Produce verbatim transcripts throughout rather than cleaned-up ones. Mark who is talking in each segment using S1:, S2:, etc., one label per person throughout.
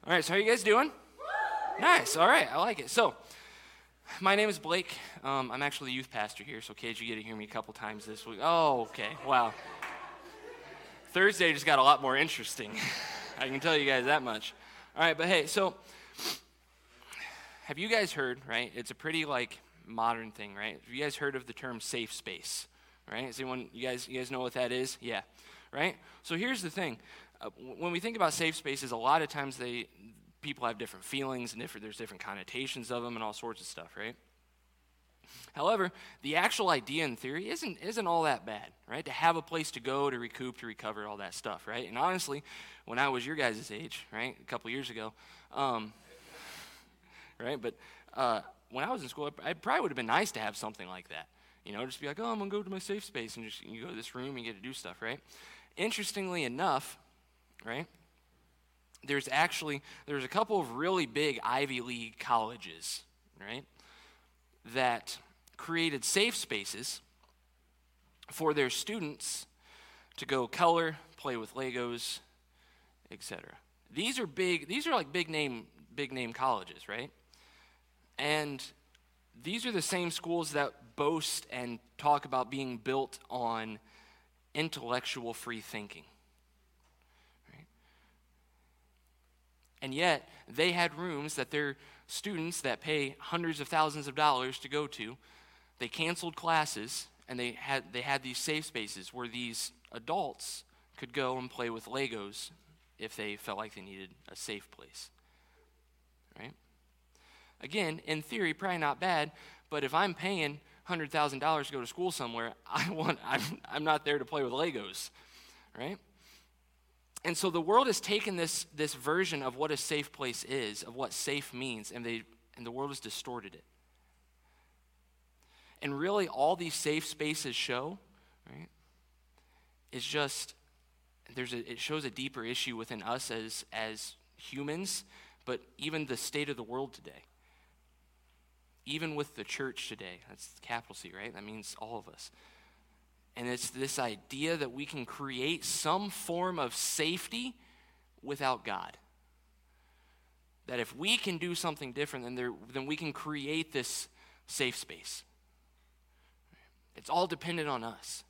S1: All right, so how you guys doing? Nice, all right, I like it. So, my name is Blake. Um, I'm actually the youth pastor here, so Cage, you get to hear me a couple times this week. Oh, okay, wow. Thursday just got a lot more interesting. I can tell you guys that much. All right, but hey, so, have you guys heard, right? It's a pretty, like, modern thing, right? Have you guys heard of the term safe space, right? Does anyone, you guys, you guys know what that is? Yeah, right? So here's the thing. Uh, when we think about safe spaces, a lot of times they people have different feelings and different, there's different connotations of them and all sorts of stuff, right? However, the actual idea in theory isn't isn't all that bad, right? To have a place to go, to recoup, to recover, all that stuff, right? And honestly, when I was your guys' age, right, a couple years ago, um, right, but uh, when I was in school, it probably would have been nice to have something like that. You know, just be like, oh, I'm going to go to my safe space, and just you go to this room and you get to do stuff, right? Interestingly enough, right, there's actually, there's a couple of really big Ivy League colleges, right, that created safe spaces for their students to go color, play with Legos, et cetera. These are big, these are like big name, big name colleges, right? And these are the same schools that boast and talk about being built on intellectual free thinking. Right? And yet, they had rooms that their students that pay hundreds of thousands of dollars to go to, they canceled classes, and they had they had these safe spaces where these adults could go and play with Legos if they felt like they needed a safe place. Right? Again, in theory, probably not bad, but if I'm paying one hundred thousand dollars to go to school somewhere, I want, I'm, I'm not there to play with Legos, right? And so the world has taken this, this version of what a safe place is, of what safe means, and, they, and the world has distorted it. And really all these safe spaces show, right, is just, there's a, it shows a deeper issue within us as, as humans, but even the state of the world today. Even with the church today, that's capital C, right? That means all of us. And it's this idea that we can create some form of safety without God. That if we can do something different, then, there, then we can create this safe space. It's all dependent on us.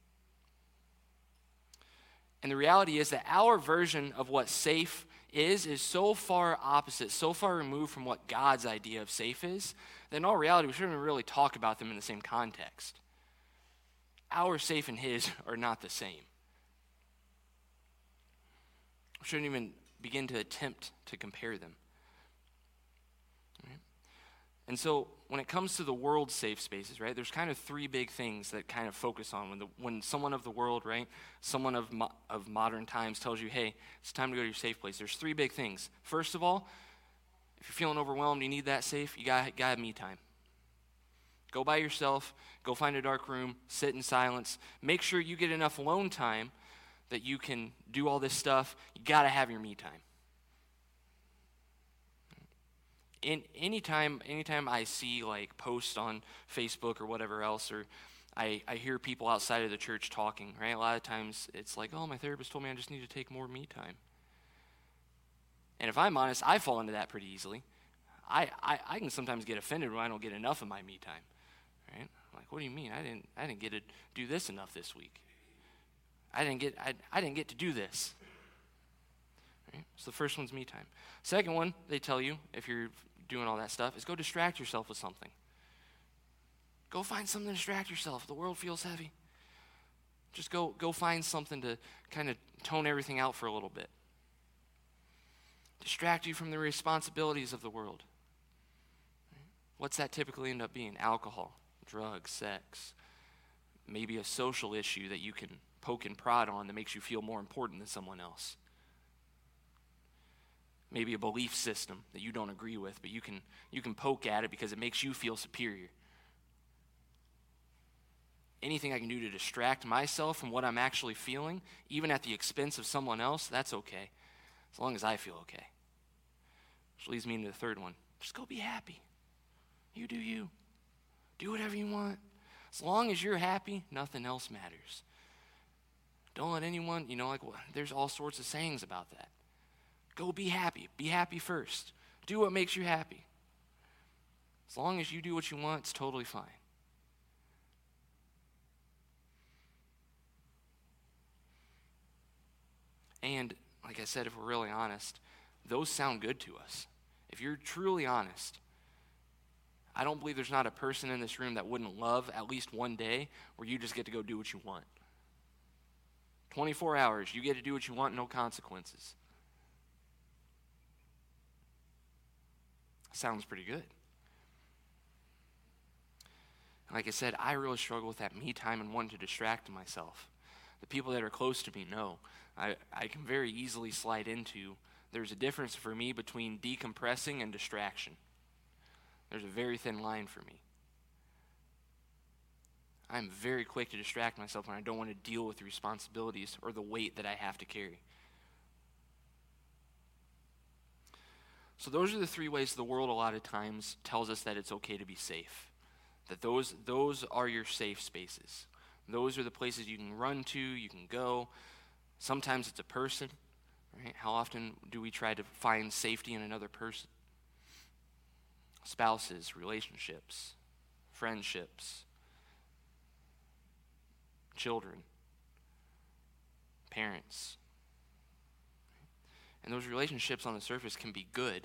S1: And the reality is that our version of what safe is is so far opposite, so far removed from what God's idea of safe is, that in all reality, we shouldn't really talk about them in the same context. Our safe and his are not the same. We shouldn't even begin to attempt to compare them. Right? And so when it comes to the world's safe spaces, right, there's kind of three big things that kind of focus on when the when someone of the world, right, someone of mo- of modern times tells you, hey, it's time to go to your safe place. There's three big things. First of all, if you're feeling overwhelmed, you need that safe, you got got to have me time. Go by yourself, go find a dark room, sit in silence. Make sure you get enough alone time that you can do all this stuff. You got to have your me time. In anytime, anytime I see like posts on Facebook or whatever else, or I, I hear people outside of the church talking, right? A lot of times it's like, oh, my therapist told me I just need to take more me time. And if I'm honest, I fall into that pretty easily. I, I, I can sometimes get offended when I don't get enough of my me time, right? I'm like, what do you mean? I didn't I didn't get to do this enough this week. I didn't get I, I didn't get to do this. Right? So the first one's me time. Second one, they tell you, if you're doing all that stuff, is go distract yourself with something. Go find something to distract yourself. The world feels heavy. Just go go find something to kind of tone everything out for a little bit. Distract you from the responsibilities of the world. What's that typically end up being? Alcohol, drugs, sex. Maybe a social issue that you can poke and prod on that makes you feel more important than someone else. Maybe a belief system that you don't agree with, but you can you can poke at it because it makes you feel superior. Anything I can do to distract myself from what I'm actually feeling, even at the expense of someone else, that's okay, as long as I feel okay. Which leads me into the third one. Just go be happy. You do you. Do whatever you want. As long as you're happy, nothing else matters. Don't let anyone, you know, like, well, there's all sorts of sayings about that. Go be happy. Be happy first. Do what makes you happy. As long as you do what you want, it's totally fine. And like I said, if we're really honest, those sound good to us. If you're truly honest, I don't believe there's not a person in this room that wouldn't love at least one day where you just get to go do what you want. twenty-four hours, you get to do what you want, no consequences. Sounds pretty good. Like I said, I really struggle with that me time and wanting to distract myself. The people that are close to me know. I, I can very easily slide into, there's a difference for me between decompressing and distraction. There's a very thin line for me. I'm very quick to distract myself when I don't want to deal with the responsibilities or the weight that I have to carry. So those are the three ways the world a lot of times tells us that it's okay to be safe. That those, those are your safe spaces. Those are the places you can run to, you can go. Sometimes it's a person, right? How often do we try to find safety in another person? Spouses, relationships, friendships, children, parents. And those relationships on the surface can be good.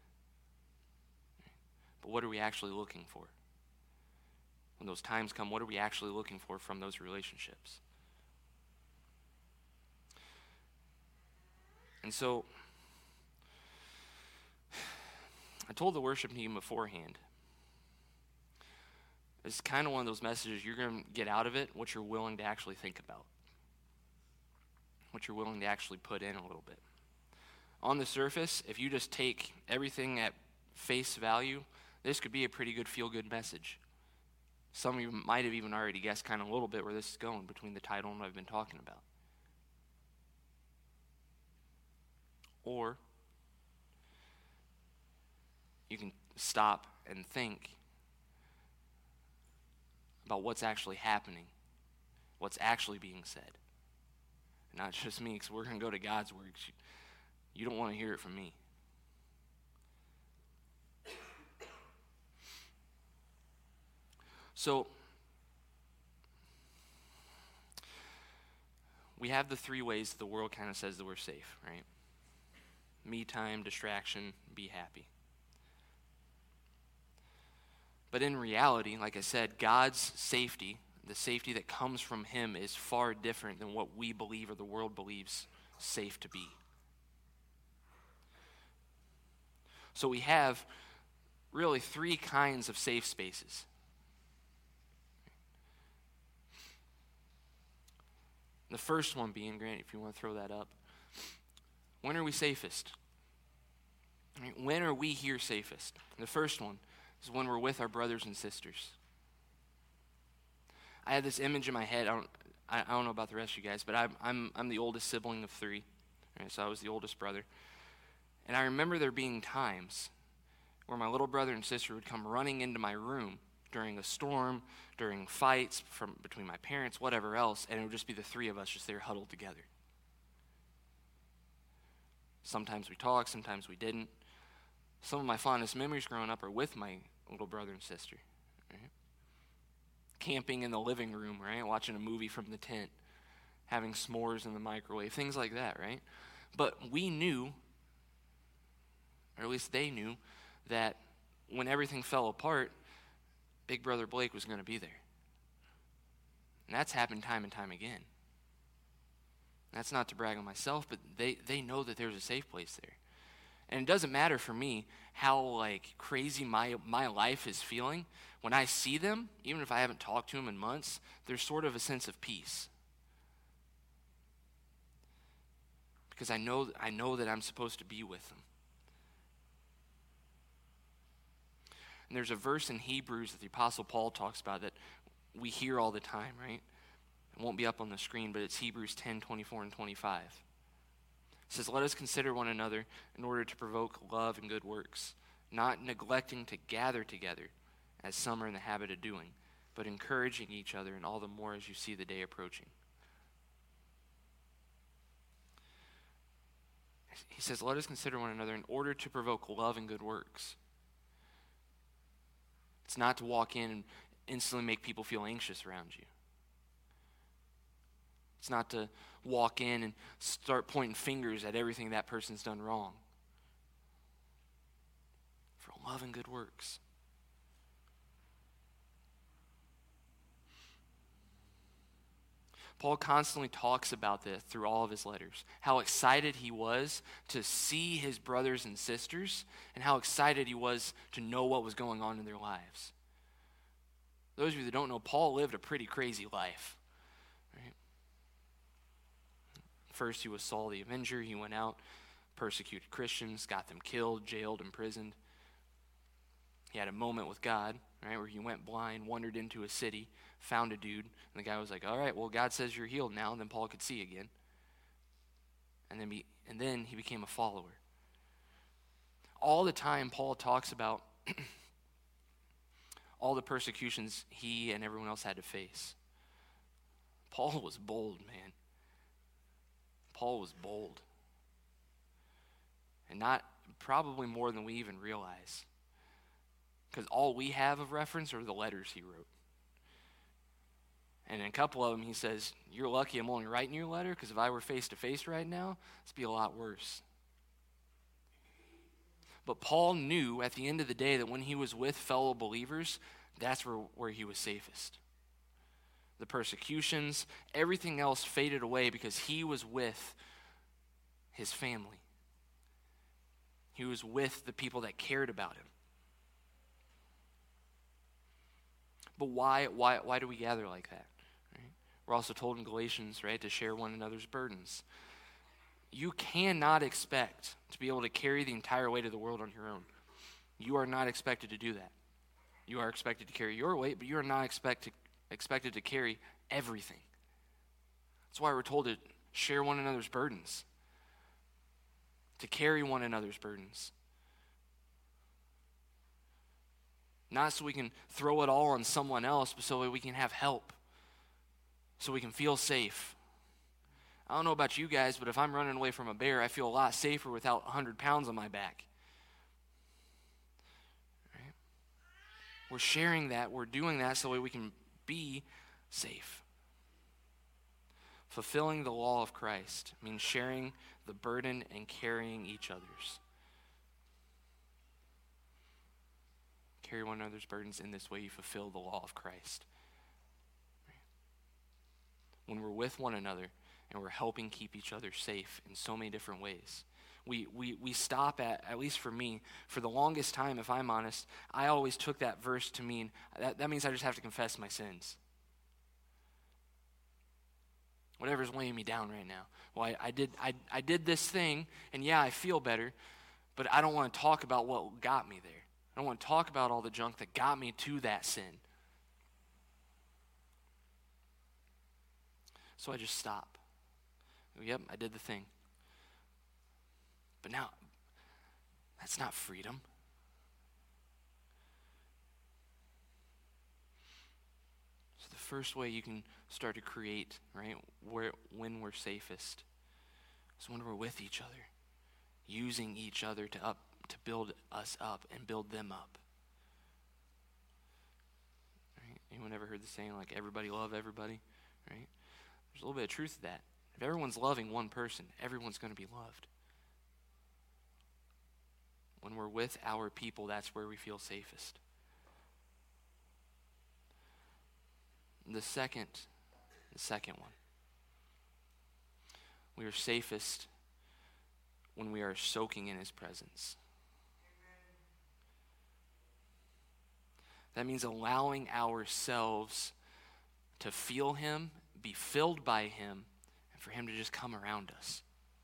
S1: But what are we actually looking for? When those times come, what are we actually looking for from those relationships? And so, I told the worship team beforehand, it's kind of one of those messages you're going to get out of it what you're willing to actually think about, what you're willing to actually put in a little bit. On the surface, if you just take everything at face value, this could be a pretty good feel-good message. Some of you might have even already guessed kind of a little bit where this is going between the title and what I've been talking about. Or you can stop and think about what's actually happening, what's actually being said. Not just me, because we're going to go to God's word. You don't want to hear it from me. So, we have the three ways the world kind of says that we're safe, right? Me time, distraction, be happy. But in reality, like I said, God's safety, the safety that comes from Him, is far different than what we believe or the world believes safe to be. So we have really three kinds of safe spaces. The first one being, Grant, if you want to throw that up, when are we safest? When are we here safest? The first one is when we're with our brothers and sisters. I had this image in my head. I don't, I, I don't know about the rest of you guys, but I'm, I'm, I'm the oldest sibling of three. Right, so I was the oldest brother. And I remember there being times where my little brother and sister would come running into my room during a storm, during fights from between my parents, whatever else, and it would just be the three of us just there huddled together. Sometimes we talked, sometimes we didn't. Some of my fondest memories growing up are with my little brother and sister. Right? Camping in the living room, right? Watching a movie from the tent, having s'mores in the microwave, things like that, right? But we knew, or at least they knew, that when everything fell apart, Big Brother Blake was going to be there. And that's happened time and time again. That's not to brag on myself, but they, they know that there's a safe place there. And it doesn't matter for me how like crazy my my life is feeling. When I see them, even if I haven't talked to them in months, there's sort of a sense of peace. Because I know I know that I'm supposed to be with them. And there's a verse in Hebrews that the Apostle Paul talks about that we hear all the time, right? It won't be up on the screen, but it's Hebrews ten, twenty-four and twenty-five. It says, "Let us consider one another in order to provoke love and good works, not neglecting to gather together, as some are in the habit of doing, but encouraging each other, and all the more as you see the day approaching." he says, let us consider one another in order to provoke love and good works. It's not to walk in and instantly make people feel anxious around you. It's not to walk in and start pointing fingers at everything that person's done wrong. For love and good works. Paul constantly talks about this through all of his letters, how excited he was to see his brothers and sisters, and how excited he was to know what was going on in their lives. Those of you that don't know, Paul lived a pretty crazy life. Right? First, he was Saul the Avenger. He went out, persecuted Christians, got them killed, jailed, imprisoned. He had a moment with God, right, where he went blind, wandered into a city, found a dude, and the guy was like, all right, well, God says you're healed now, and then Paul could see again. And then, be, and then he became a follower. All the time, Paul talks about all the persecutions he and everyone else had to face. Paul was bold, man. Paul was bold. And not probably more than we even realize. Because all we have of reference are the letters he wrote. And in a couple of them, he says, you're lucky I'm only writing you a letter, because if I were face-to-face right now, this would be a lot worse. But Paul knew at the end of the day that when he was with fellow believers, that's where, where he was safest. The persecutions, everything else faded away because he was with his family. He was with the people that cared about him. But why, why, why do we gather like that? Right? We're also told in Galatians, right, to share one another's burdens. You cannot expect to be able to carry the entire weight of the world on your own. You are not expected to do that. You are expected to carry your weight, but you are not expect to, expected to carry everything. That's why we're told to share one another's burdens, to carry one another's burdens. Not so we can throw it all on someone else, but so we can have help, so we can feel safe. I don't know about you guys, but if I'm running away from a bear, I feel a lot safer without one hundred pounds on my back. Right? We're sharing that, we're doing that so we can be safe. Fulfilling the law of Christ means sharing the burden and carrying each other's. Carry one another's burdens. In this way, you fulfill the law of Christ. When we're with one another and we're helping keep each other safe in so many different ways, we we we stop at, at least for me, for the longest time, if I'm honest, I always took that verse to mean, that, that means I just have to confess my sins. Whatever's weighing me down right now. Well, I, I did I, I did this thing, and yeah, I feel better, but I don't want to talk about what got me there. I don't want to talk about all the junk that got me to that sin. So I just stop. Yep, I did the thing. But now, that's not freedom. So the first way you can start to create, right, where when we're safest, is when we're with each other, using each other to up to build us up and build them up. Right? Anyone ever heard the saying, like, everybody love everybody? Right? There's a little bit of truth to that. If everyone's loving one person, everyone's going to be loved. When we're with our people, that's where we feel safest. The second, the second one. We are safest when we are soaking in his presence. That means allowing ourselves to feel him, be filled by him, and for him to just come around us.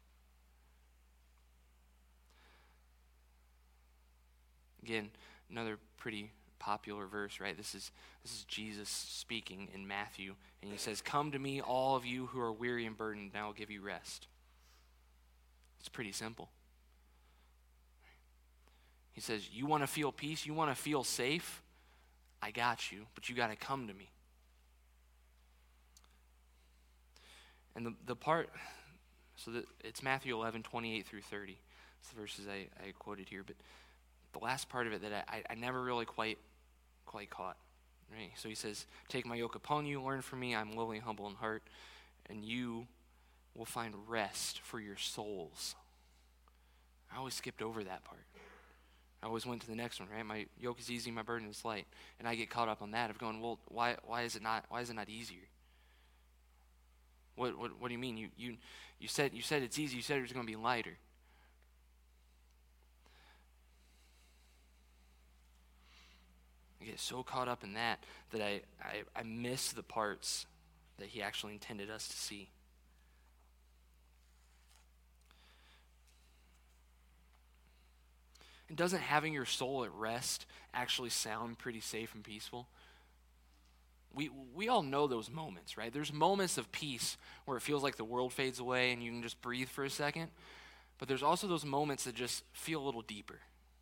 S1: Again, another pretty popular verse, right? This is this is Jesus speaking in Matthew, and he says, "Come to me, all of you who are weary and burdened, and I will give you rest." It's pretty simple. He says, you want to feel peace, you want to feel safe, I got you, but you got to come to me. And the, the part, So the, it's Matthew eleven, twenty-eight through thirty. It's the verses I, I quoted here. But the last part of it that I, I never really quite quite caught. Right? So he says, take my yoke upon you, learn from me, I'm lowly and humble in heart, and you will find rest for your souls. I always skipped over that part. I always went to the next one, right? My yoke is easy, my burden is light. And I get caught up on that of going, well, why why is it not why is it not easier? What what what do you mean? You you you said you said it's easy, you said it was going to be lighter. I get so caught up in that that I, I, I miss the parts that he actually intended us to see. And doesn't having your soul at rest actually sound pretty safe and peaceful? We we all know those moments, right? There's moments of peace where it feels like the world fades away and you can just breathe for a second. But there's also those moments that just feel a little deeper,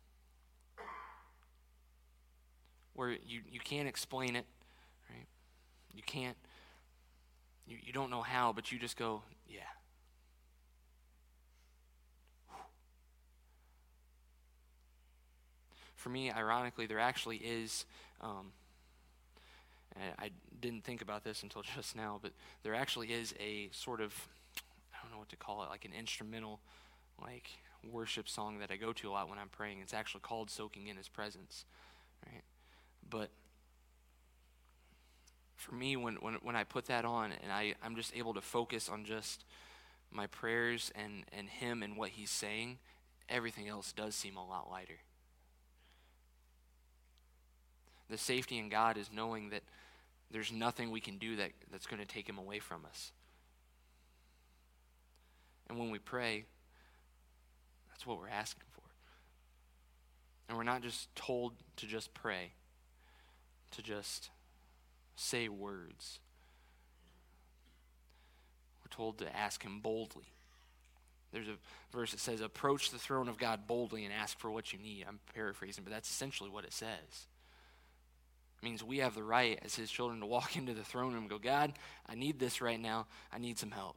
S1: where you, you can't explain it, right? You can't, you, you don't know how, but you just go, yeah. For me, ironically, there actually is, um, I didn't think about this until just now, but there actually is a sort of, I don't know what to call it, like an instrumental, like worship song that I go to a lot when I'm praying. It's actually called Soaking in His Presence, right? But for me, when, when when I put that on and I, I'm just able to focus on just my prayers and, and him and what he's saying, everything else does seem a lot lighter. The safety in God is knowing that there's nothing we can do that, that's going to take him away from us. And when we pray, that's what we're asking for. And we're not just told to just pray, to just say words. We're told to ask him boldly. There's a verse that says, approach the throne of God boldly and ask for what you need. I'm paraphrasing, but that's essentially what it says. It means we have the right as his children to walk into the throne room and go, God, I need this right now. I need some help.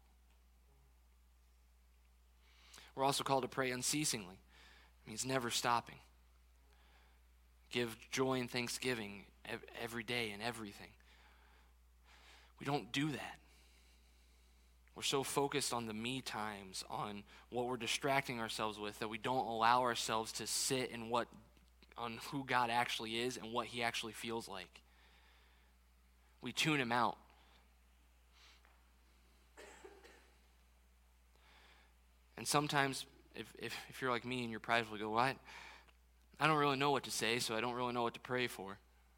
S1: We're also called to pray unceasingly. It means never stopping. Give joy and thanksgiving every day and everything. We don't do that. We're so focused on the me times, on what we're distracting ourselves with, that we don't allow ourselves to sit in what, on who God actually is and what he actually feels like. We tune him out. And sometimes, if, if, if you're like me and you're prideful, you go, well, I, I don't really know what to say, so I don't really know what to pray for.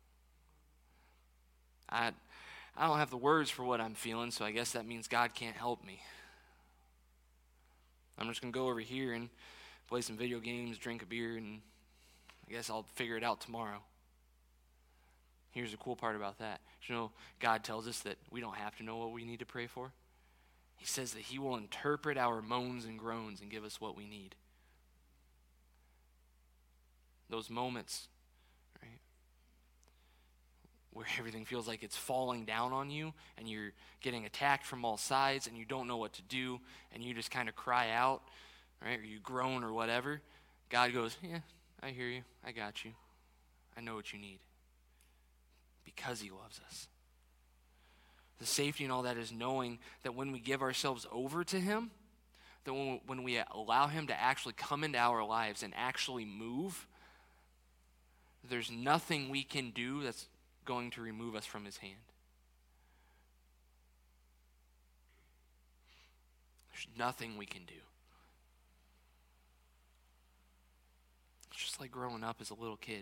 S1: I, I don't have the words for what I'm feeling, so I guess that means God can't help me. I'm just going to go over here and play some video games, drink a beer, and I guess I'll figure it out tomorrow. Here's the cool part about that. You know, God tells us that we don't have to know what we need to pray for. He says that he will interpret our moans and groans and give us what we need. Those moments, right, where everything feels like it's falling down on you and you're getting attacked from all sides and you don't know what to do and you just kind of cry out, right, or you groan or whatever, God goes, yeah, I hear you. I got you. I know what you need. Because he loves us. The safety in all that is knowing that when we give ourselves over to him, that when, when we allow him to actually come into our lives and actually move, there's nothing we can do that's going to remove us from his hand. There's nothing we can do. It's just like growing up as a little kid.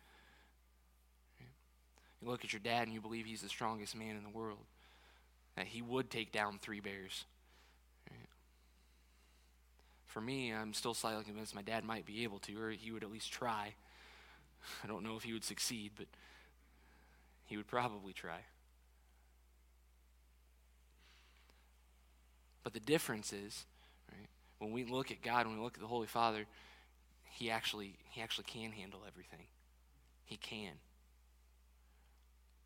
S1: You look at your dad and you believe he's the strongest man in the world, that he would take down three bears. Right? For me, I'm still slightly convinced my dad might be able to, or he would at least try. I don't know if he would succeed, but he would probably try. But the difference is, right, when we look at God, when we look at the Holy Father, he actually he actually can handle everything. He can.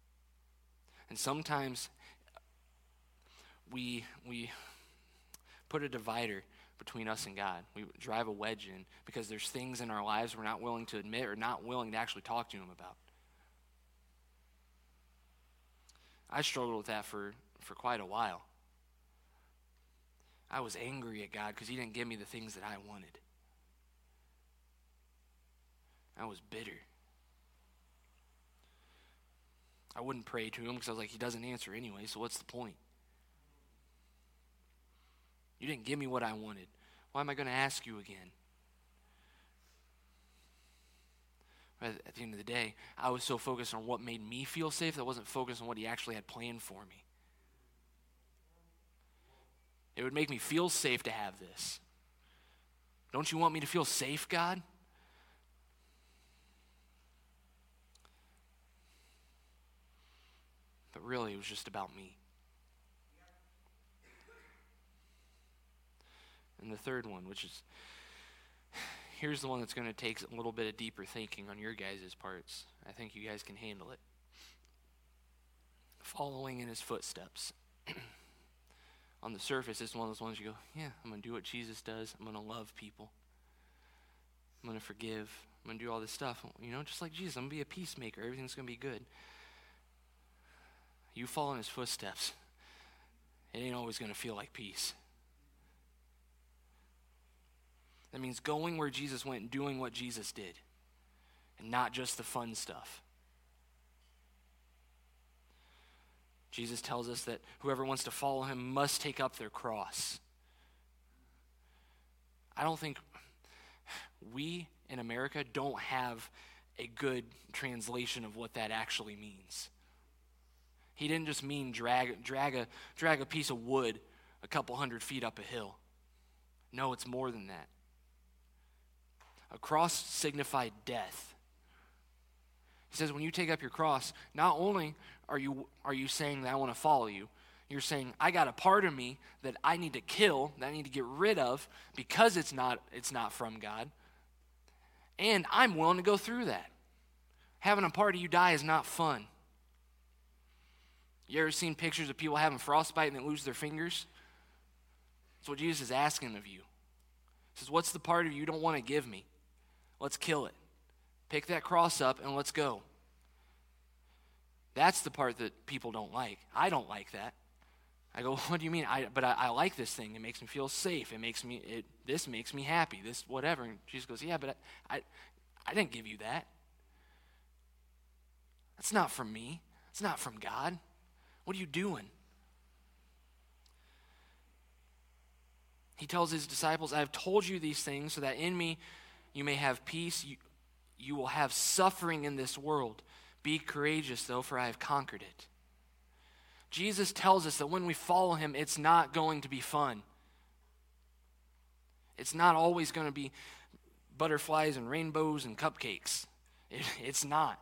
S1: And sometimes we we put a divider between us and God. We drive a wedge in because there's things in our lives we're not willing to admit or not willing to actually talk to him about. I struggled with that for, for quite a while. I was angry at God because he didn't give me the things that I wanted. I was bitter. I wouldn't pray to him because I was like, he doesn't answer anyway, so what's the point? You didn't give me what I wanted. Why am I going to ask you again? But at the end of the day, I was so focused on what made me feel safe that I wasn't focused on what he actually had planned for me. It would make me feel safe to have this. Don't you want me to feel safe, God? But really, it was just about me. And the third one, which is, here's the one that's going to take a little bit of deeper thinking on your guys' parts. I think you guys can handle it. Following in his footsteps. On the surface, it's one of those ones you go, yeah, I'm going to do what Jesus does. I'm going to love people. I'm going to forgive. I'm going to do all this stuff. You know, just like Jesus, I'm going to be a peacemaker. Everything's going to be good. You follow in his footsteps. It ain't always going to feel like peace. That means going where Jesus went and doing what Jesus did. And not just the fun stuff. Jesus tells us that whoever wants to follow him must take up their cross. I don't think we in America don't have a good translation of what that actually means. He didn't just mean drag, drag, a, drag a piece of wood a couple hundred feet up a hill. No, it's more than that. A cross signified death. He says when you take up your cross, not only are you are you saying that I want to follow you, you're saying I got a part of me that I need to kill, that I need to get rid of because it's not it's not from God. And I'm willing to go through that. Having a part of you die is not fun. You ever seen pictures of people having frostbite and they lose their fingers? That's what Jesus is asking of you. He says, what's the part of you you don't want to give me? Let's kill it. Pick that cross up and let's go. That's the part that people don't like. I don't like that. I go, what do you mean? I, but I, I like this thing. It makes me feel safe. It makes me, it, this makes me happy. This, whatever. And Jesus goes, yeah, but I, I, I didn't give you that. That's not from me. It's not from God. What are you doing? He tells his disciples, I have told you these things so that in me you may have peace. You, you will have suffering in this world. Be courageous, though, for I have conquered it. Jesus tells us that when we follow him, it's not going to be fun. It's not always going to be butterflies and rainbows and cupcakes. It, it's not.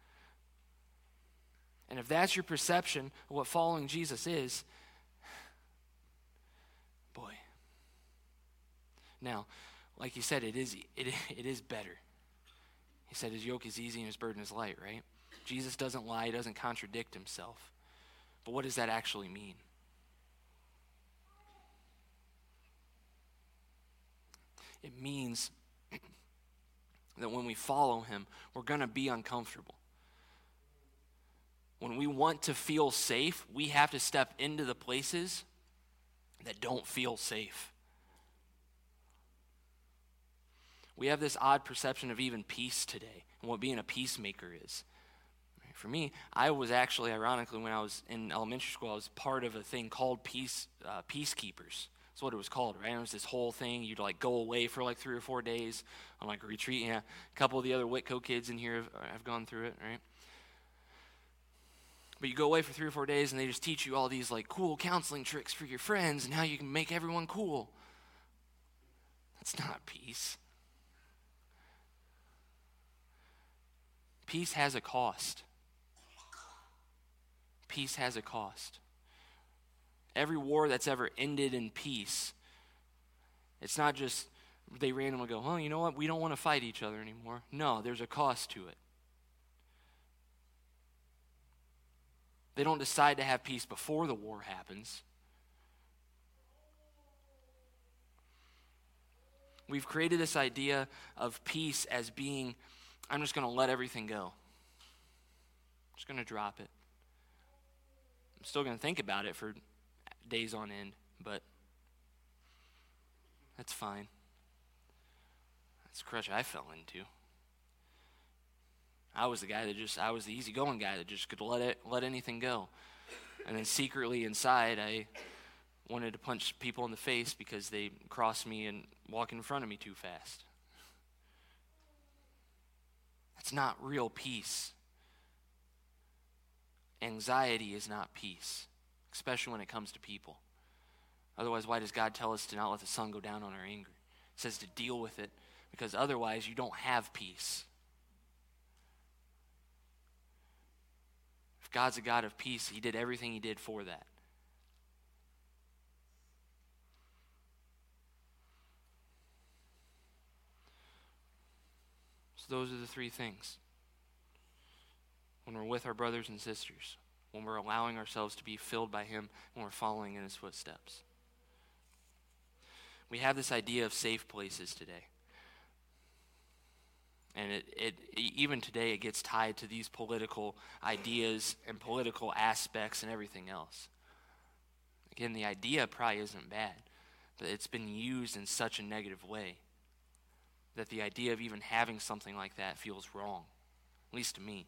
S1: And if that's your perception of what following Jesus is, boy. Now, like he said, it is it, it is better. He said his yoke is easy and his burden is light, right? Jesus doesn't lie, he doesn't contradict himself. But what does that actually mean? It means that when we follow him, we're going to be uncomfortable. When we want to feel safe, we have to step into the places that don't feel safe. We have this odd perception of even peace today and what being a peacemaker is. For me, I was actually, ironically, when I was in elementary school, I was part of a thing called peace uh, peacekeepers. That's what it was called, right? It was this whole thing. You'd like go away for like three or four days on like a retreat. Yeah, a couple of the other Whitco kids in here have, have gone through it, right? But you go away for three or four days and they just teach you all these like cool counseling tricks for your friends and how you can make everyone cool. That's not peace. Peace has a cost. Peace has a cost. Every war that's ever ended in peace, it's not just they randomly go, oh, you know what, we don't want to fight each other anymore. No, there's a cost to it. They don't decide to have peace before the war happens. We've created this idea of peace as being, I'm just going to let everything go. I'm just going to drop it. I'm still going to think about it for days on end, but that's fine. That's the crutch I fell into. I was the guy that just, I was the easygoing guy that just could let it, let anything go. And then secretly inside, I wanted to punch people in the face because they crossed me and walk in front of me too fast. That's not real peace. Anxiety is not peace, especially when it comes to people. Otherwise, why does God tell us to not let the sun go down on our anger? He says to deal with it, because otherwise you don't have peace. If God's a God of peace, he did everything he did for that. So those are the three things. When we're with our brothers and sisters, when we're allowing ourselves to be filled by him, when we're following in his footsteps. We have this idea of safe places today. And it, it even today it gets tied to these political ideas and political aspects and everything else. Again, the idea probably isn't bad, but it's been used in such a negative way that the idea of even having something like that feels wrong, at least to me.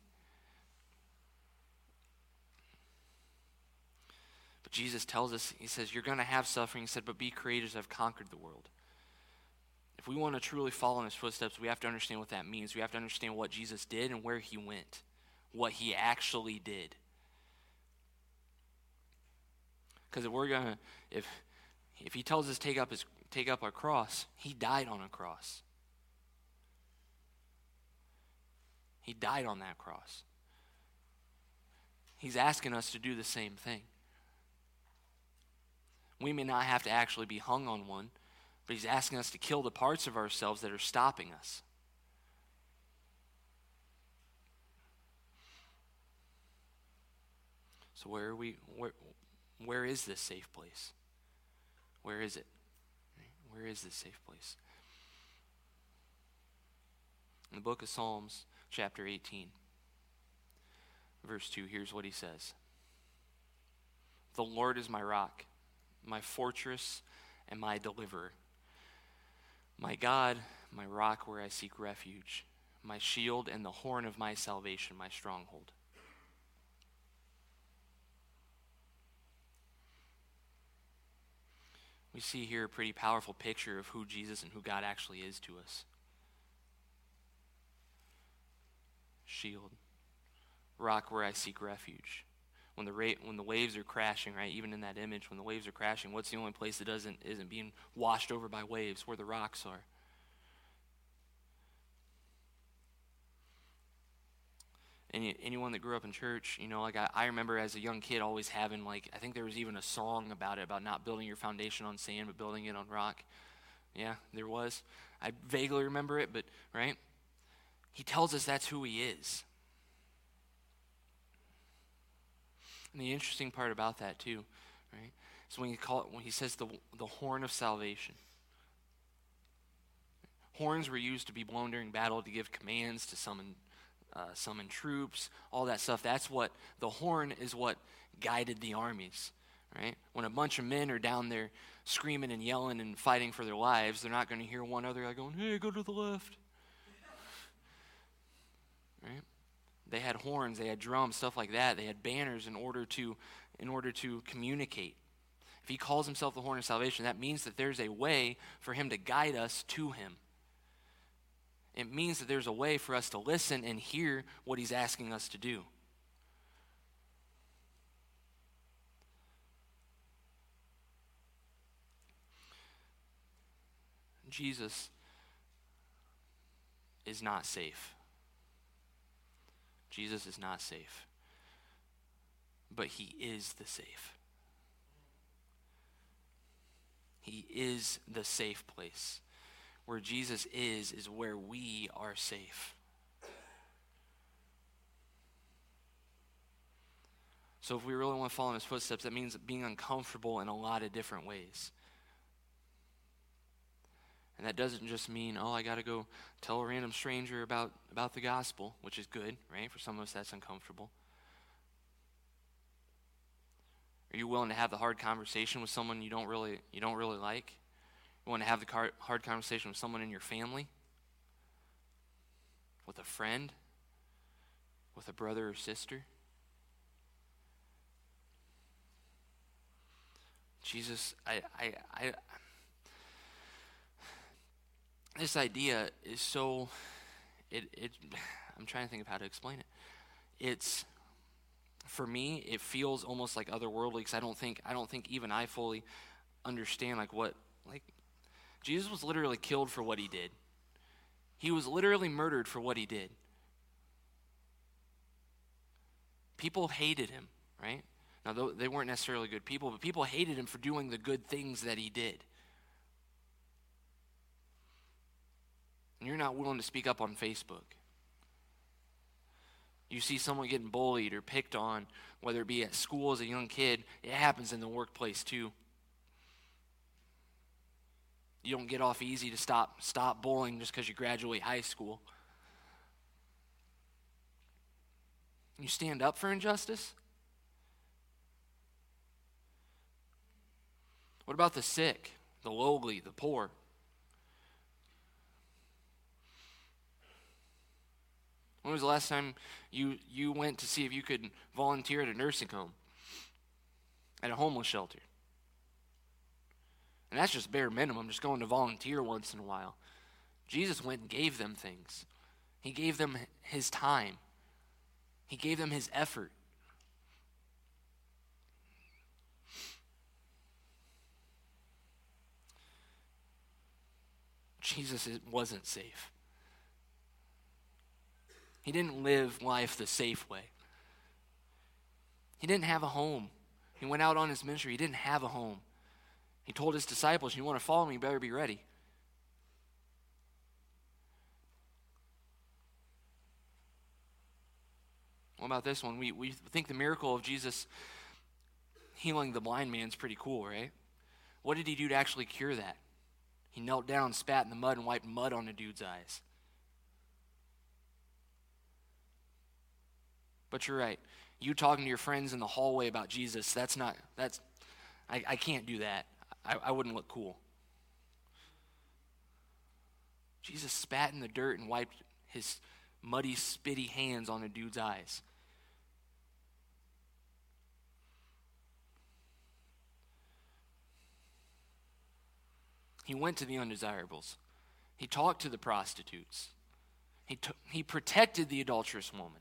S1: But Jesus tells us, he says, you're going to have suffering. He said, but be courageous, I've conquered the world. If we want to truly follow in his footsteps, we have to understand what that means. We have to understand what Jesus did and where he went, what he actually did. Because if we're going to, if if he tells us take up his take up our cross, he died on a cross. He died on that cross. He's asking us to do the same thing. We may not have to actually be hung on one, but he's asking us to kill the parts of ourselves that are stopping us. So where are we? Where, where is this safe place? Where is it? Where is this safe place? In the book of Psalms, chapter eighteen, verse two, here's what he says. The Lord is my rock, my fortress, and my deliverer. My God, my rock where I seek refuge, my shield and the horn of my salvation, my stronghold. We see here a pretty powerful picture of who Jesus and who God actually is to us. Shield, rock where I seek refuge. When the ra- when the waves are crashing, right, even in that image, when the waves are crashing, what's the only place that doesn't isn't being washed over by waves? Where the rocks are. Any, anyone that grew up in church, you know, like I, I remember as a young kid always having, like, I think there was even a song about it, about not building your foundation on sand, but building it on rock. Yeah, there was. I vaguely remember it, but, right? He tells us that's who he is. And the interesting part about that too, right, is when he call it, when he says the the horn of salvation. Horns were used to be blown during battle to give commands, to summon uh, summon troops, all that stuff. That's what the horn is. What guided the armies, right? When a bunch of men are down there screaming and yelling and fighting for their lives, they're not going to hear one other guy going, "Hey, go to the left." Right? They had horns, they had drums, stuff like that. They had banners in order to in order to communicate. If he calls himself the horn of salvation, that means that there's a way for him to guide us to him. It means that there's a way for us to listen and hear what he's asking us to do. Jesus is not safe. Jesus is not safe. But he is the safe. He is the safe place. Where Jesus is, is where we are safe. So if we really want to follow in his footsteps, that means being uncomfortable in a lot of different ways. And that doesn't just mean, oh, I got to go tell a random stranger about, about the gospel, which is good, right? For some of us, that's uncomfortable. Are you willing to have the hard conversation with someone you don't really you don't really like? You want to have the car, hard conversation with someone in your family? With a friend? With a brother or sister? Jesus, I, I, I, this idea is so, it, it, I'm trying to think of how to explain it. It's, for me, it feels almost like otherworldly because I don't think, I don't think even I fully understand like what, like, Jesus was literally killed for what he did. He was literally murdered for what he did. People hated him, right? Now, they weren't necessarily good people, but people hated him for doing the good things that he did. And you're not willing to speak up on Facebook. You see someone getting bullied or picked on, whether it be at school as a young kid, it happens in the workplace too. You don't get off easy to stop stop bullying just because you graduate high school. You stand up for injustice? What about the sick, the lowly, the poor? When was the last time you, you went to see if you could volunteer at a nursing home, at a homeless shelter? And that's just bare minimum, just going to volunteer once in a while. Jesus went and gave them things. He gave them his time. He gave them his effort. Jesus wasn't safe. He didn't live life the safe way. He didn't have a home. He went out on his ministry. He didn't have a home. He told his disciples, you want to follow me, you better be ready. What about this one? We, we think the miracle of Jesus healing the blind man is pretty cool, right? What did he do to actually cure that? He knelt down, spat in the mud, and wiped mud on the dude's eyes. But you're right. You talking to your friends in the hallway about Jesus, that's not, that's, I, I can't do that. I, I wouldn't look cool. Jesus spat in the dirt and wiped his muddy, spitty hands on a dude's eyes. He went to the undesirables. He talked to the prostitutes. He, t- he protected the adulterous woman.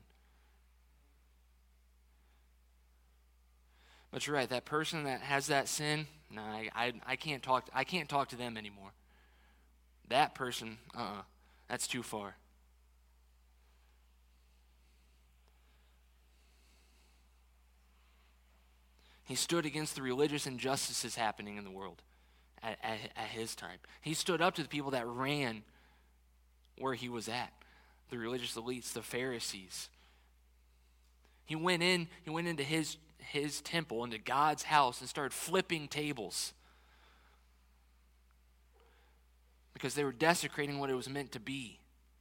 S1: But you're right, that person that has that sin, no, nah, I, I, I can't talk. I can't talk to them anymore. That person, uh-uh, that's too far. He stood against the religious injustices happening in the world at, at, at his time. He stood up to the people that ran where he was at, the religious elites, the Pharisees. He went in. He went into his his temple, into God's house, and started flipping tables because they were desecrating what it was meant to be.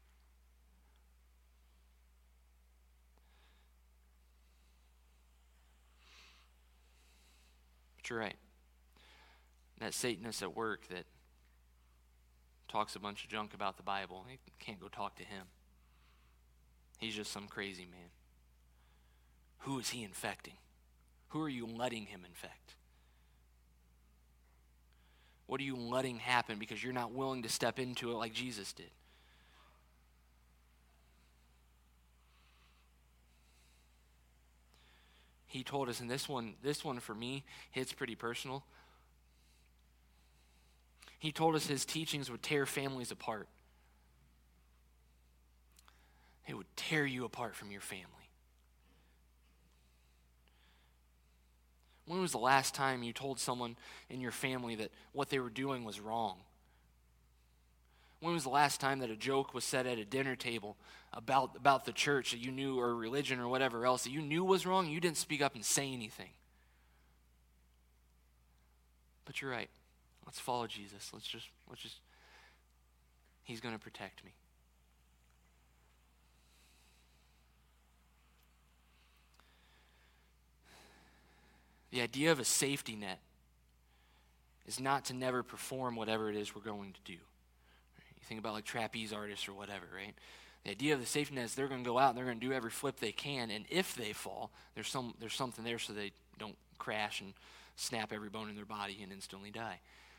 S1: But you're right. That Satanist at work that talks a bunch of junk about the Bible, you can't go talk to him. He's just some crazy man. Who is he infecting? Who are you letting him infect? What are you letting happen because you're not willing to step into it like Jesus did? He told us, and this one, this one for me hits pretty personal. He told us his teachings would tear families apart. It would tear you apart from your family. When was the last time you told someone in your family that what they were doing was wrong? When was the last time that a joke was said at a dinner table about, about the church that you knew, or religion or whatever else that you knew was wrong, you didn't speak up and say anything? But you're right. Let's follow Jesus. Let's just let's just He's going to protect me. The idea of a safety net is not to never perform whatever it is we're going to do. You think about like trapeze artists or whatever, right? The idea of the safety net is they're going to go out and they're going to do every flip they can, and if they fall, there's some there's something there so they don't crash and snap every bone in their body and instantly die.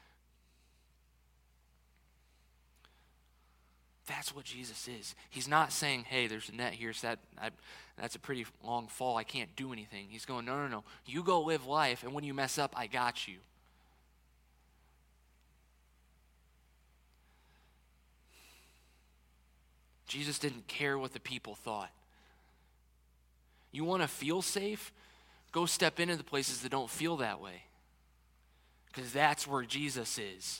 S1: That's what Jesus is. He's not saying, hey, there's a net here, so that I, that's a pretty long fall. I can't do anything. He's going, no, no, no. You go live life, and when you mess up, I got you. Jesus didn't care what the people thought. You want to feel safe? Go step into the places that don't feel that way. Because that's where Jesus is.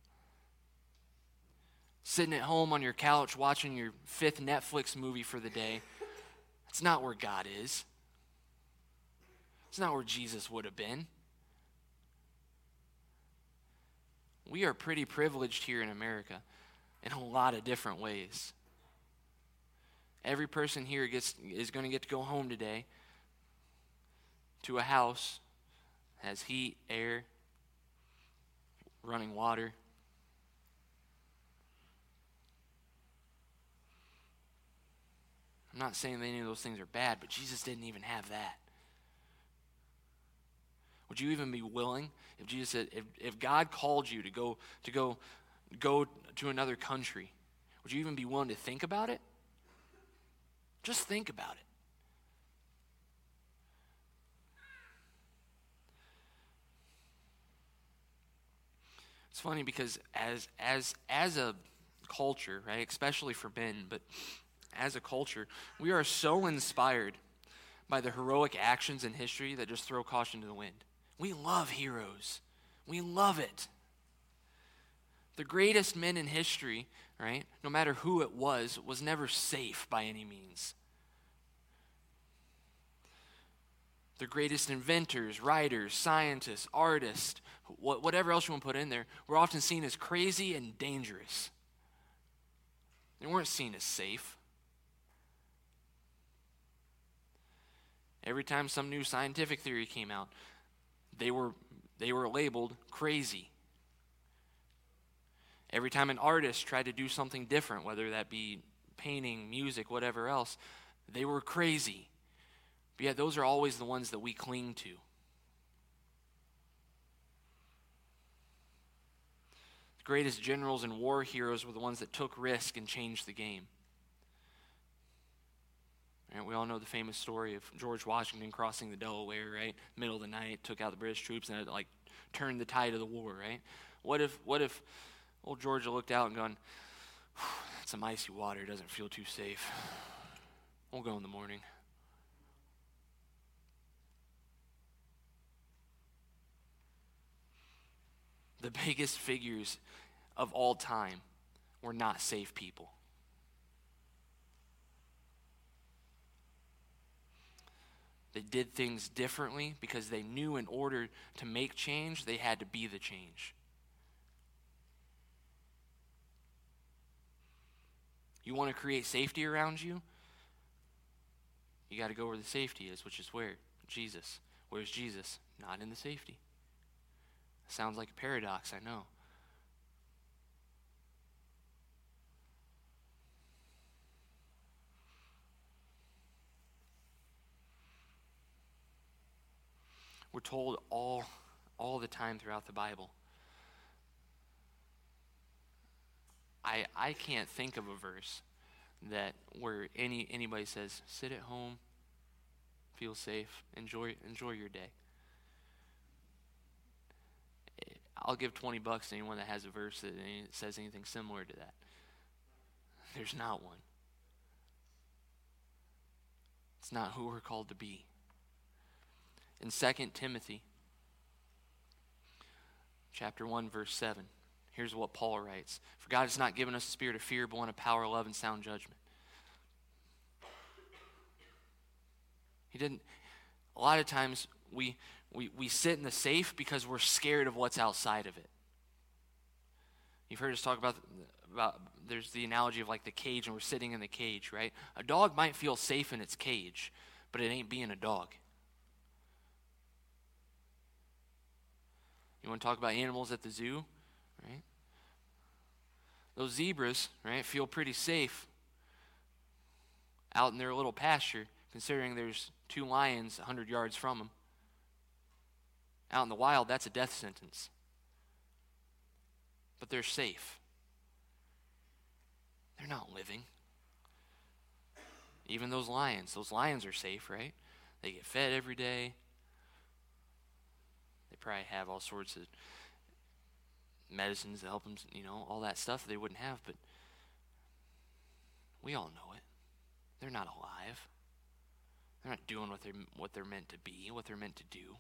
S1: Sitting at home on your couch watching your fifth Netflix movie for the day, that's not where God is. It's not where Jesus would have been. We are pretty privileged here in America in a lot of different ways. Every person here gets is going to get to go home today to a house, has heat, air, running water. I'm not saying that any of those things are bad, but Jesus didn't even have that. Would you even be willing if Jesus said, if, if God called you to go to go go to another country, would you even be willing to think about it? Just think about it. It's funny because as as as a culture, right, especially for men, but as a culture, we are so inspired by the heroic actions in history that just throw caution to the wind. We love heroes. We love it. The greatest men in history, right, no matter who it was, was never safe by any means. The greatest inventors, writers, scientists, artists, whatever else you want to put in there, were often seen as crazy and dangerous. They weren't seen as safe. Every time some new scientific theory came out, they were they were labeled crazy. Every time an artist tried to do something different, whether that be painting, music, whatever else, they were crazy. But yet those are always the ones that we cling to. The greatest generals and war heroes were the ones that took risk and changed the game. And we all know the famous story of George Washington crossing the Delaware, right? Middle of the night, took out the British troops, and it like turned the tide of the war, right? What if what if old Georgia looked out and gone, some icy water, doesn't feel too safe. We'll go in the morning. The biggest figures of all time were not safe people. They did things differently because they knew in order to make change, they had to be the change. You want to create safety around you? You got to go where the safety is, which is where? Jesus. Where's Jesus? Not in the safety. Sounds like a paradox, I know. We're told all, all the time throughout the Bible. I I can't think of a verse that where any anybody says, sit at home, feel safe, enjoy enjoy your day. I'll give twenty bucks to anyone that has a verse that says anything similar to that. There's not one. It's not who we're called to be. In Second Timothy chapter one, verse seven, here's what Paul writes. For God has not given us a spirit of fear, but one of power, love, and sound judgment. He didn't. A lot of times we, we, we sit in the safe because we're scared of what's outside of it. You've heard us talk about, about, there's the analogy of like the cage, and we're sitting in the cage, right? A dog might feel safe in its cage, but it ain't being a dog. You want to talk about animals at the zoo, right? Those zebras, right, feel pretty safe out in their little pasture, considering there's two lions one hundred yards from them. Out in the wild, that's a death sentence. But they're safe. They're not living. Even those lions, those lions are safe, right? They get fed every day. They probably have all sorts of medicines that help them, you know, all that stuff they wouldn't have, but we all know it. They're not alive. They're not doing what they're, what they're meant to be, what they're meant to do.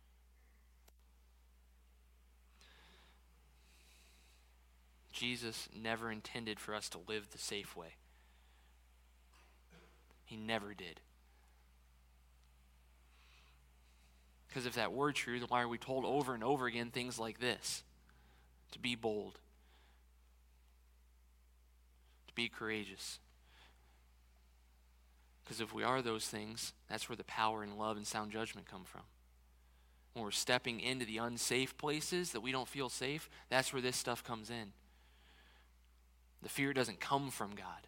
S1: Jesus never intended for us to live the safe way. He never did. Because if that were true, then why are we told over and over again things like this? To be bold. To be courageous. Because if we are those things, that's where the power and love and sound judgment come from. When we're stepping into the unsafe places that we don't feel safe, that's where this stuff comes in. The fear doesn't come from God.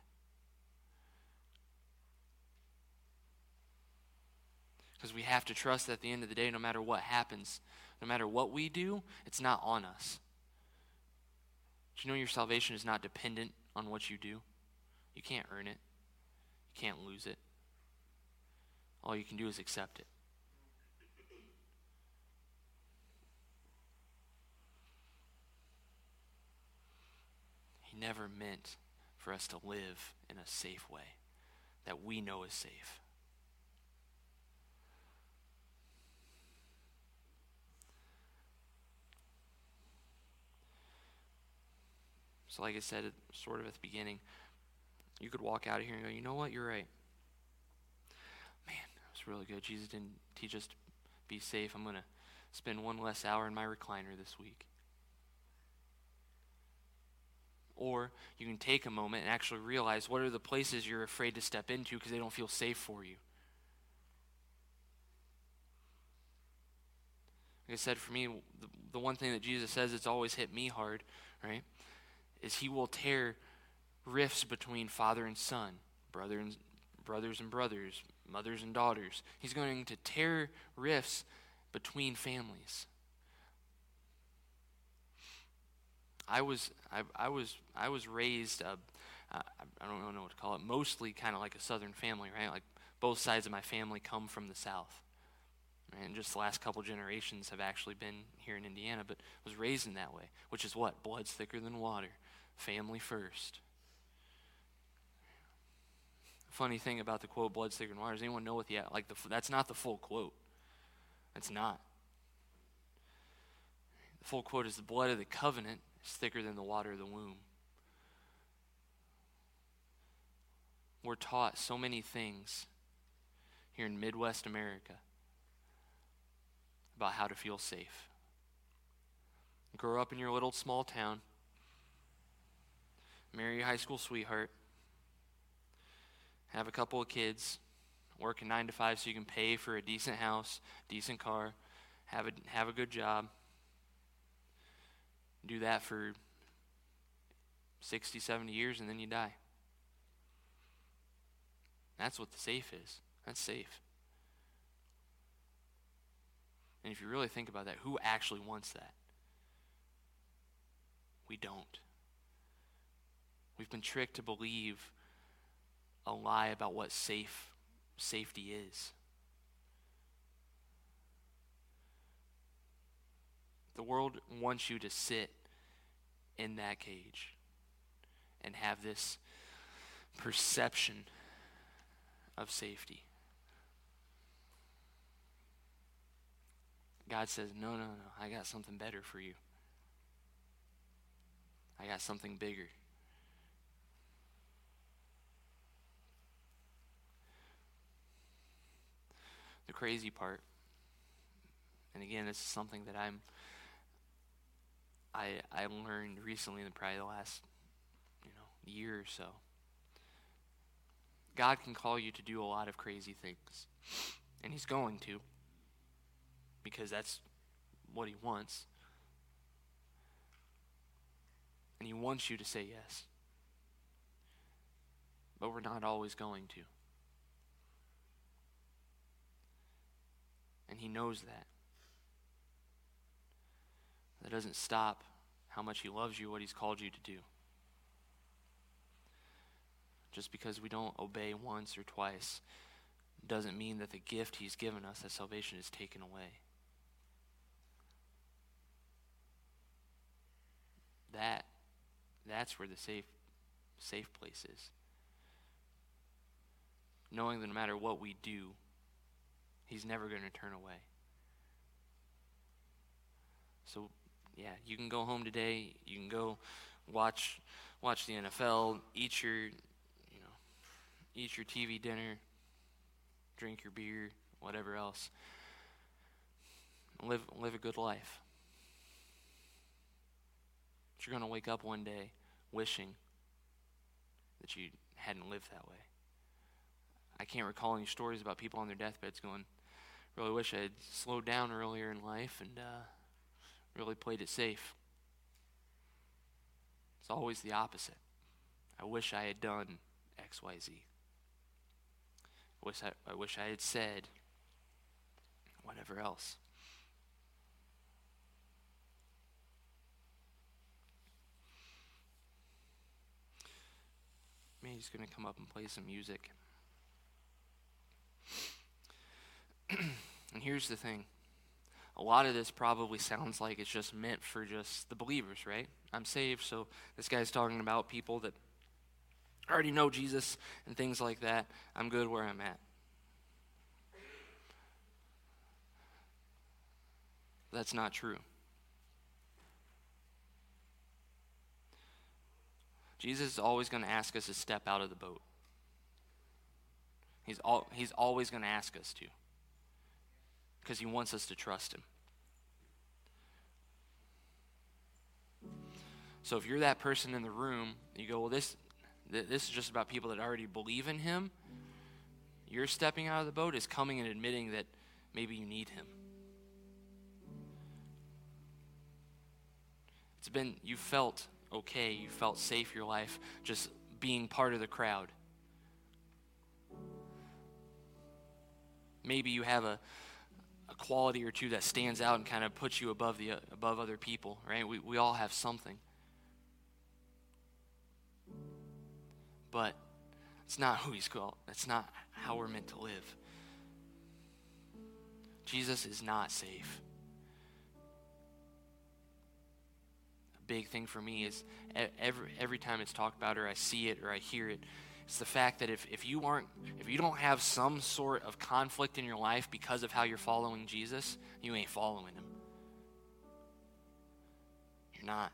S1: Because we have to trust that at the end of the day, no matter what happens, no matter what we do, it's not on us. Do you know your salvation is not dependent on what you do? You can't earn it. You can't lose it. All you can do is accept it. He never meant for us to live in a safe way that we know is safe. So like I said, sort of at the beginning, you could walk out of here and go, you know what, you're right. Man, that was really good. Jesus didn't teach us to be safe. I'm going to spend one less hour in my recliner this week. Or you can take a moment and actually realize what are the places you're afraid to step into because they don't feel safe for you. Like I said, for me, the, the one thing that Jesus says that's always hit me hard, right, is he will tear rifts between father and son, brother and, brothers and brothers, mothers and daughters. He's going to tear rifts between families. I was I, I was I was raised uh, I, I don't know what to call it, mostly kind of like a Southern family, right? Like both sides of my family come from the South. And just the last couple generations have actually been here in Indiana, but was raised in that way, which is what? Blood's thicker than water. Family first. Funny thing about the quote, blood's thicker than water, does anyone know what the, like the, that's not the full quote. That's not. The full quote is the blood of the covenant is thicker than the water of the womb. We're taught so many things here in Midwest America about how to feel safe. Grow up in your little small town. Marry your high school sweetheart. Have a couple of kids. Work a nine to five so you can pay for a decent house, decent car. Have a, have a good job. Do that for sixty, seventy years and then you die. That's what the safe is. That's safe. And if you really think about that, who actually wants that? We don't. We've been tricked to believe a lie about what safe safety is. The world wants you to sit in that cage and have this perception of safety. God says, no, no, no, I got something better for you. I got something bigger. The crazy part, and again, this is something that I'm, I I learned recently in probably the last year or so. God can call you to do a lot of crazy things, and he's going to, because that's what he wants. And he wants you to say yes. But we're not always going to. And he knows that. That doesn't stop how much he loves you, what he's called you to do. Just because we don't obey once or twice doesn't mean that the gift he's given us, that salvation, is taken away. That, that's where the safe, safe place is. Knowing that no matter what we do, he's never going to turn away. So, yeah, you can go home today. You can go watch watch the N F L, eat your, you know, eat your T V dinner, drink your beer, whatever else. Live live a good life. But you're going to wake up one day wishing that you hadn't lived that way. I can't recall any stories about people on their deathbeds going, really wish I had slowed down earlier in life and uh, really played it safe. It's always the opposite. I wish I had done X, Y, Z. I wish I, I wish I had said whatever else. Maybe he's going to come up and play some music. And here's the thing. A lot of this probably sounds like it's just meant for just the believers, right? I'm saved, so this guy's talking about people that already know Jesus and things like that. I'm good where I'm at. That's not true. Jesus is always going to ask us to step out of the boat. He's all, he's always going to ask us to, because he wants us to trust him. So if you're that person in the room, you go, well, this th- this is just about people that already believe in him. Your stepping out of the boat is coming and admitting that maybe you need him. It's been, you felt okay, you felt safe your life just being part of the crowd. Maybe you have a, a quality or two that stands out and kind of puts you above the uh, above other people, right? We we all have something. But it's not who he's called. That's not how we're meant to live. Jesus is not safe. A big thing for me is every every time it's talked about or I see it or I hear it, it's the fact that if, if you aren't, if you don't have some sort of conflict in your life because of how you're following Jesus, you ain't following him. You're not.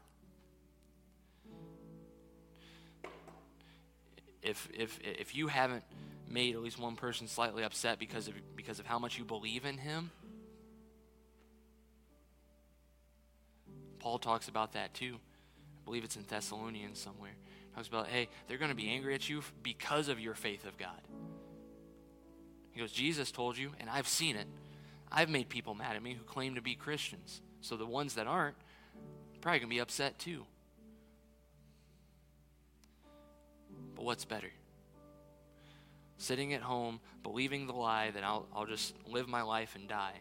S1: If if if you haven't made at least one person slightly upset because of because of how much you believe in him, Paul talks about that too. I believe it's in Thessalonians somewhere. Talks about, hey, they're going to be angry at you because of your faith of God. He goes, Jesus told you, and I've seen it. I've made people mad at me who claim to be Christians. So the ones that aren't, probably going to be upset too. But what's better? Sitting at home, believing the lie that I'll, I'll just live my life and die.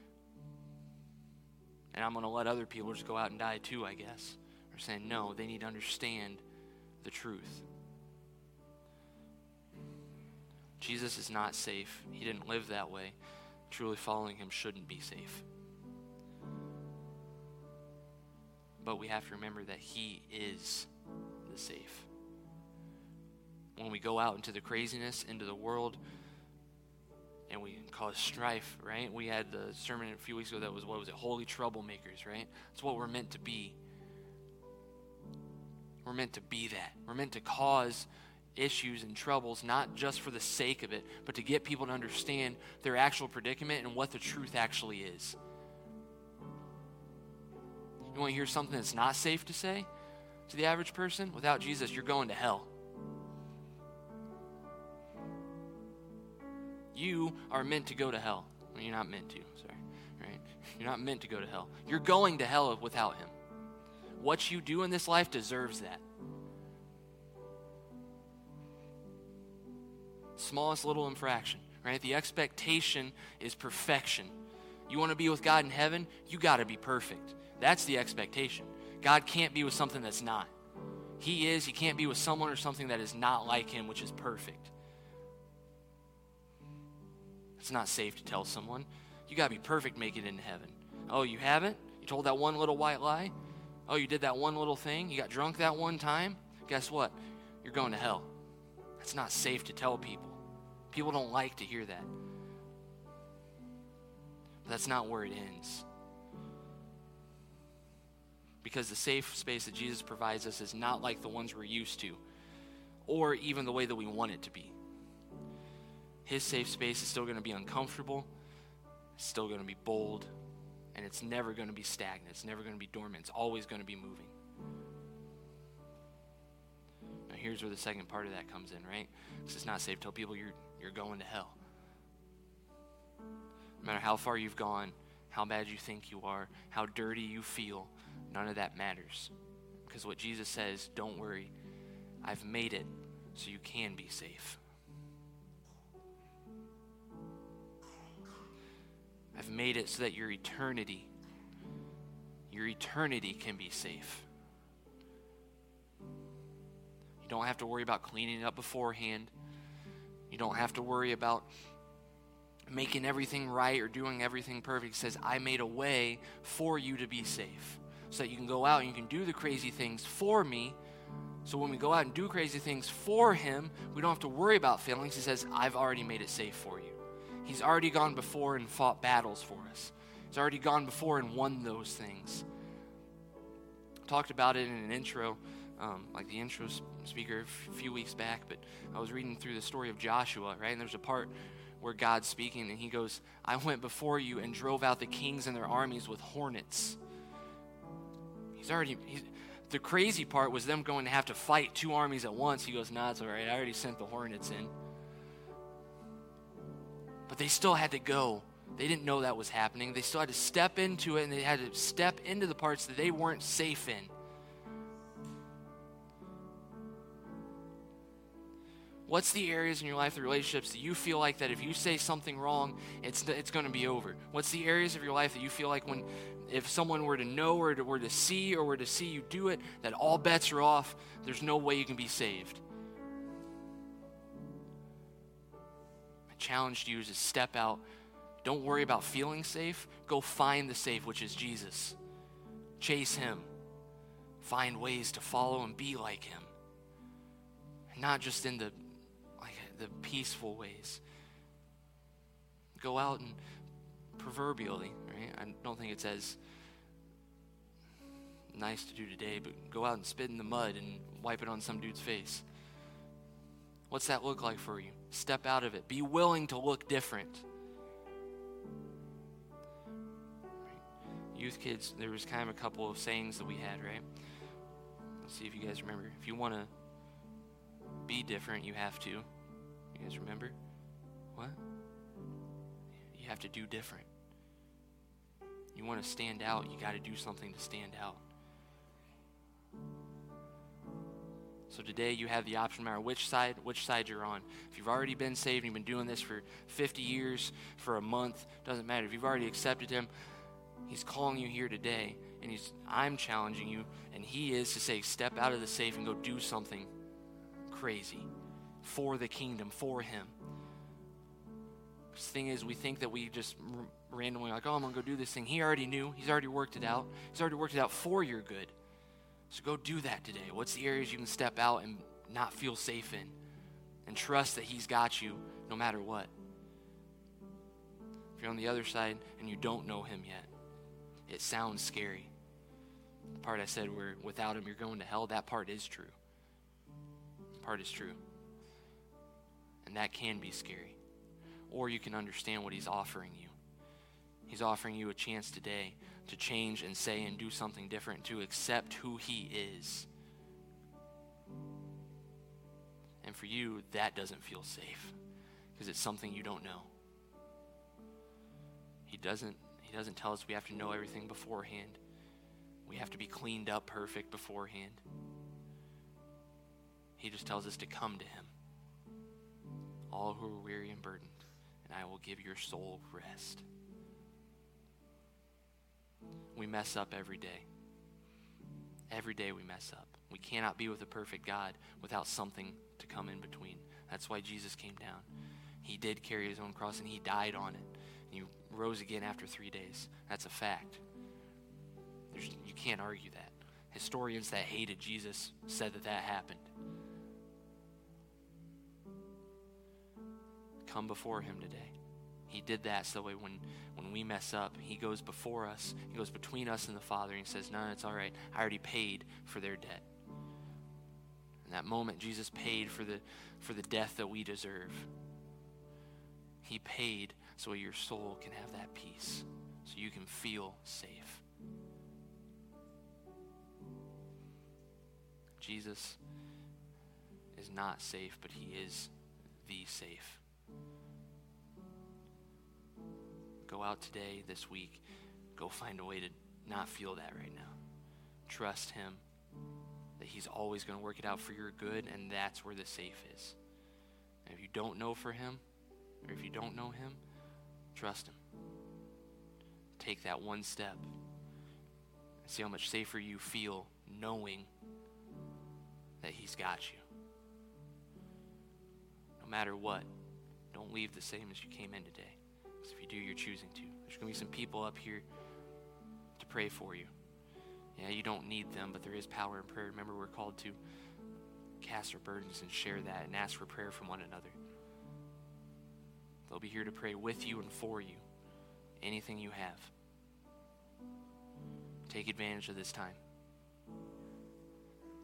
S1: And I'm going to let other people just go out and die too, I guess. Or saying, no, they need to understand the truth. Jesus is not safe. He didn't live that way. Truly following him shouldn't be safe. But we have to remember that he is the safe. When we go out into the craziness, into the world, and we cause strife, right? We had the sermon a few weeks ago that was, what was it? Holy troublemakers, right? That's what we're meant to be. We're meant to be that. We're meant to cause issues and troubles, not just for the sake of it, but to get people to understand their actual predicament and what the truth actually is. You want to hear something that's not safe to say? to the average person. Without Jesus, you're going to hell. You are meant to go to hell. Well, you're not meant to, sorry. Right? You're not meant to go to hell. You're going to hell without him. What you do in this life deserves that. Smallest little infraction, right? The expectation is perfection. You want to be with God in heaven, you got to be perfect. That's the expectation. God can't be with something that's not. He is, he can't be with someone or something that is not like him, which is perfect. It's not safe to tell someone. You got to be perfect to make it into heaven. Oh, you haven't? You told that one little white lie? Oh, you did that one little thing? You got drunk that one time? Guess what? You're going to hell. That's not safe to tell people. People don't like to hear that. But that's not where it ends. Because the safe space that Jesus provides us is not like the ones we're used to, or even the way that we want it to be. His safe space is still going to be uncomfortable, it's still going to be bold, and it's never going to be stagnant. It's never going to be dormant. It's always going to be moving. Now here's where the second part of that comes in, right? Because it's not safe to tell people you're, you're going to hell. No matter how far you've gone, how bad you think you are, how dirty you feel, none of that matters. Because what Jesus says, don't worry, I've made it so you can be safe. I've made it so that your eternity, your eternity can be safe. You don't have to worry about cleaning it up beforehand. You don't have to worry about making everything right or doing everything perfect. He says, I made a way for you to be safe so that you can go out and you can do the crazy things for me. So when we go out and do crazy things for him, we don't have to worry about failings. He says, I've already made it safe for you. He's already gone before and fought battles for us. He's already gone before and won those things. I talked about it in an intro, um, like the intro speaker a few weeks back, but I was reading through the story of Joshua, right? And there's a part where God's speaking, and he goes, I went before you and drove out the kings and their armies with hornets. He's already, he's, the crazy part was them going to have to fight two armies at once. He goes, nah, it's all right. I already sent the hornets in. But they still had to go. They didn't know that was happening. They still had to step into it, and they had to step into the parts that they weren't safe in. What's the areas in your life, the relationships that you feel like that if you say something wrong, it's it's going to be over? What's the areas of your life that you feel like when, if someone were to know or to, were to see or were to see you do it, that all bets are off, there's no way you can be saved? My challenge to you is to step out. Don't worry about feeling safe. Go find the safe, which is Jesus. Chase him. Find ways to follow and be like him. And not just in the the peaceful ways. Go out and proverbially, right? I don't think it's as nice to do today, but go out and spit in the mud and wipe it on some dude's face. What's that look like for you? Step out of it. Be willing to look different. Youth kids, there was kind of a couple of sayings that we had, right? Let's see if you guys remember. If you want to be different, you have to. You guys remember? What? You have to do different. You want to stand out, you got to do something to stand out. So today you have the option, no matter which side, which side you're on. If you've already been saved and you've been doing this for fifty years, for a month, doesn't matter. If you've already accepted him, he's calling you here today, and he's I'm challenging you, and he is to say, step out of the safe and go do something crazy for the kingdom, for him. The thing is, we think that we just r- randomly like, oh, I'm going to go do this thing. He already knew. He's already worked it out. He's already worked it out for your good. So go do that today. What's the areas you can step out and not feel safe in? And trust that he's got you no matter what. If you're on the other side and you don't know him yet, it sounds scary. The part I said where without him you're going to hell, that part is true. That part is true. And that can be scary. Or you can understand what he's offering you. He's offering you a chance today to change and say and do something different, to accept who he is. And for you, that doesn't feel safe because it's something you don't know. He doesn't, he doesn't tell us we have to know everything beforehand. We have to be cleaned up perfect beforehand. He just tells us to come to him. All who are weary and burdened, and I will give your soul rest. We mess up every day. Every day we mess up. We cannot be with a perfect God without something to come in between. That's why Jesus came down. He did carry his own cross, and he died on it. And he rose again after three days. That's a fact. There's, you can't argue that. Historians that hated Jesus said that that happened. Come before him today. He did that so that way when, when we mess up, he goes before us. He goes between us and the Father, and he says, no, it's all right. I already paid for their debt. In that moment, Jesus paid for the, for the death that we deserve. He paid so your soul can have that peace, so you can feel safe. Jesus is not safe, but he is the safe. Go out today, this week. Go find a way to not feel that right now. Trust him that he's always going to work it out for your good, and that's where the safe is. And if you don't know for him, or if you don't know him, trust him. Take that one step. See how much safer you feel knowing that he's got you. No matter what, don't leave the same as you came in today. Because if you do, you're choosing to. There's going to be some people up here to pray for you. Yeah, you don't need them, but there is power in prayer. Remember, we're called to cast our burdens and share that and ask for prayer from one another. They'll be here to pray with you and for you. Anything you have. Take advantage of this time.